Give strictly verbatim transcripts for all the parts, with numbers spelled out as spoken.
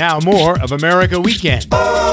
Now more of America Weekend.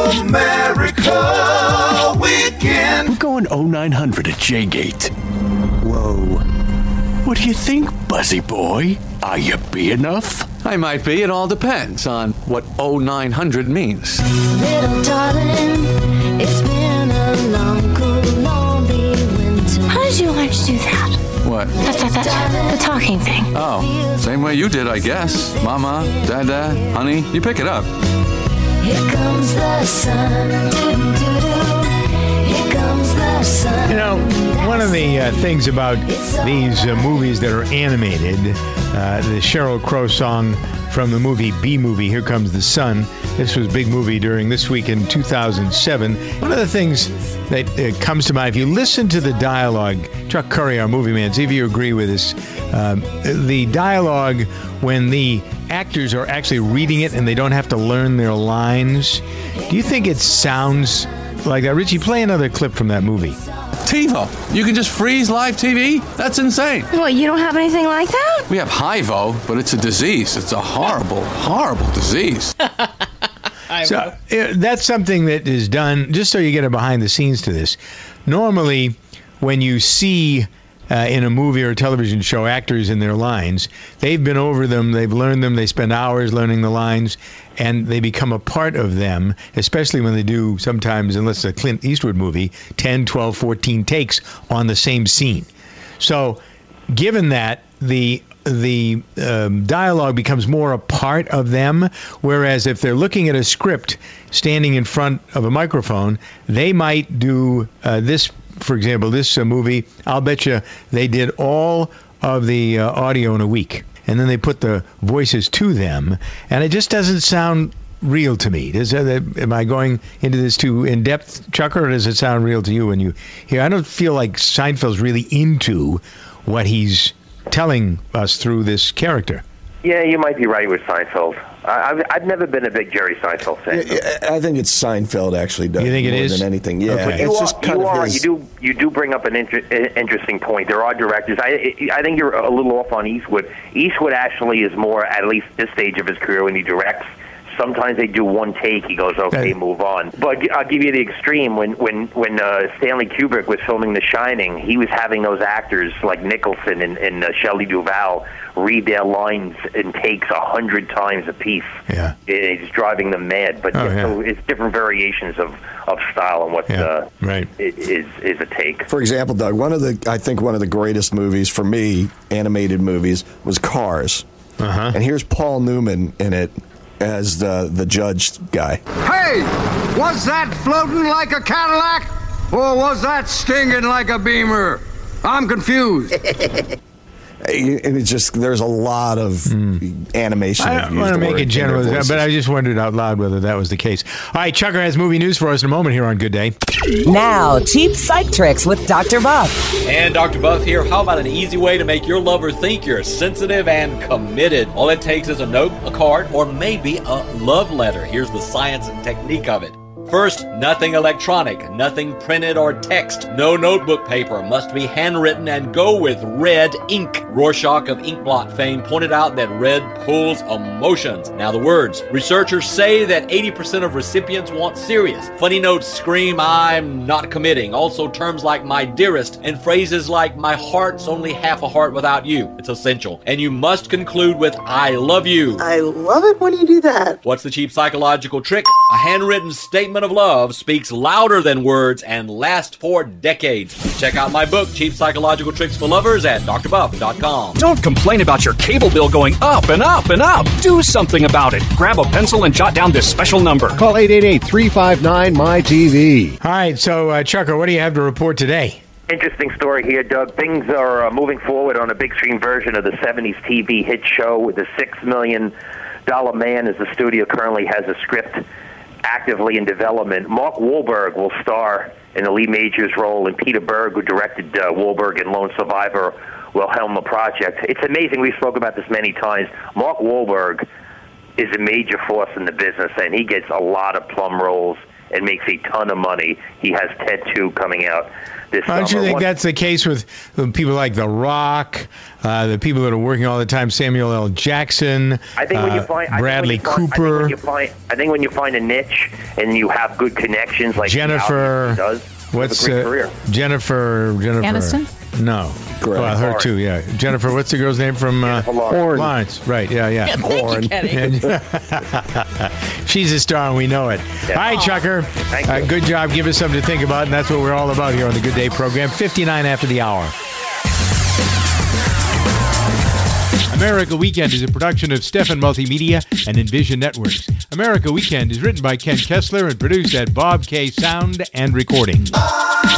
America Weekend. We're going oh nine hundred at J-Gate. Whoa. What do you think, Buzzy Boy? Are you B enough? I might be. It all depends on what oh nine hundred means. Little darling, it's been a long, cool, lonely winter. How did you learn to do that? What? That, that, that, the talking thing. Oh, same way you did, I guess. Mama, Dada, honey, you pick it up. Here comes the sun. Do-do-do-do. Here comes the sun. You know, one of the uh, things about these uh, movies that are animated, uh, the Sheryl Crow song from the movie B-Movie, Here Comes the Sun. This was a big movie during this week in two thousand seven. One of the things that uh, comes to mind, if you listen to the dialogue, Chuck Curry, our movie man, see if you agree with this, um, the dialogue when the actors are actually reading it and they don't have to learn their lines, do you think it sounds like that? Richie, play another clip from that movie. TiVo. You can just freeze live T V? That's insane. What, you don't have anything like that? We have HIVO, but it's a disease. It's a horrible, horrible disease. So uh, that's something that is done, just so you get a behind the scenes to this. Normally, when you see uh, in a movie or a television show actors in their lines, they've been over them, they've learned them, they spend hours learning the lines, and they become a part of them, especially when they do sometimes, unless it's a Clint Eastwood movie, ten, twelve, fourteen takes on the same scene. So given that, the the um, dialogue becomes more a part of them, whereas if they're looking at a script standing in front of a microphone, they might do uh, this, for example, this uh, movie, I'll bet you they did all of the uh, audio in a week, and then they put the voices to them, and it just doesn't sound real to me. Does, uh, am I going into this too in-depth, Chucker, or does it sound real to you when you hear? I don't feel like Seinfeld's really into what he's telling us through this character. Yeah, you might be right with Seinfeld. I, I've, I've never been a big Jerry Seinfeld fan. Yeah, I think it's Seinfeld actually does. You think it more is? than anything? Yeah, Okay. it's You, just are, kind you, of are his... you do you do bring up an inter- interesting point. There are directors. I I think you're a little off on Eastwood. Eastwood actually is more, at least this stage of his career, when he directs. Sometimes they do one take. He goes, okay, move on. But I'll give you the extreme. When when when uh, Stanley Kubrick was filming The Shining, he was having those actors like Nicholson and, and uh, Shelley Duvall read their lines in takes a hundred times a piece. Yeah, it's driving them mad. But oh, yeah, yeah. so it's different variations of, of style and what yeah. uh, right. is is a take. For example, Doug, one of the I think one of the greatest movies for me, animated movies, was Cars. Uh-huh. And here's Paul Newman in it as the the judge guy. Hey, was that floating like a Cadillac, or was that stinging like a Beamer? I'm confused. And it's just, there's a lot of mm. animation. I don't want to make it general, but I just wondered out loud whether that was the case. All right, Chucker has movie news for us in a moment here on Good Day. Now, cheap psych tricks with Doctor Buff. And Doctor Buff here. How about an easy way to make your lover think you're sensitive and committed? All it takes is a note, a card, or maybe a love letter. Here's the science and technique of it. First, nothing electronic, nothing printed or text. No notebook paper, must be handwritten and go with red ink. Rorschach of Inkblot fame pointed out that red pulls emotions. Now the words. Researchers say that eighty percent of recipients want serious. Funny notes scream, I'm not committing. Also terms like my dearest and phrases like my heart's only half a heart without you. It's essential. And you must conclude with I love you. I love it when you do that. What's the cheap psychological trick? A handwritten statement of love speaks louder than words and lasts for decades. Check out my book, Cheap Psychological Tricks for Lovers, at d r buff dot com. Don't complain about your cable bill going up and up and up. Do something about it. Grab a pencil and jot down this special number. Call eight eight eight, three five nine, M Y T V. All right, so uh, Chucker, what do you have to report today? Interesting story here, Doug. Things are uh, moving forward on a big screen version of the seventies T V hit show with the six million dollars Man, as the studio currently has a script actively in development. Mark Wahlberg will star in the Lee Majors role, and Peter Berg, who directed uh, Wahlberg in Lone Survivor, will helm the project. It's amazing. We spoke about this many times. Mark Wahlberg is a major force in the business, and he gets a lot of plum roles and makes a ton of money. He has Ted two coming out this summer. Don't you think One- that's the case with the people like The Rock, uh, the people that are working all the time, Samuel L. Jackson, I think when you uh, find I Bradley think when you find, Cooper, I think when you find I think when you find a niche and you have good connections like Jennifer, Al does, what's have a great uh, career. Jennifer? Jennifer Aniston? No, Greg. well, her Lawrence. too. Yeah, Jennifer. What's the girl's name from uh, Jennifer Lawrence. Lawrence? Right. Yeah, yeah. Thank you, Kenny. She's a star, and we know it. Yeah. All right, Chucker. Thank Uh, you. good job. Give us something to think about, and that's what we're all about here on the Good Day program. fifty-nine after the hour. America Weekend is a production of Stefan Multimedia and Envision Networks. America Weekend is written by Ken Kessler and produced at Bob K Sound and Recording.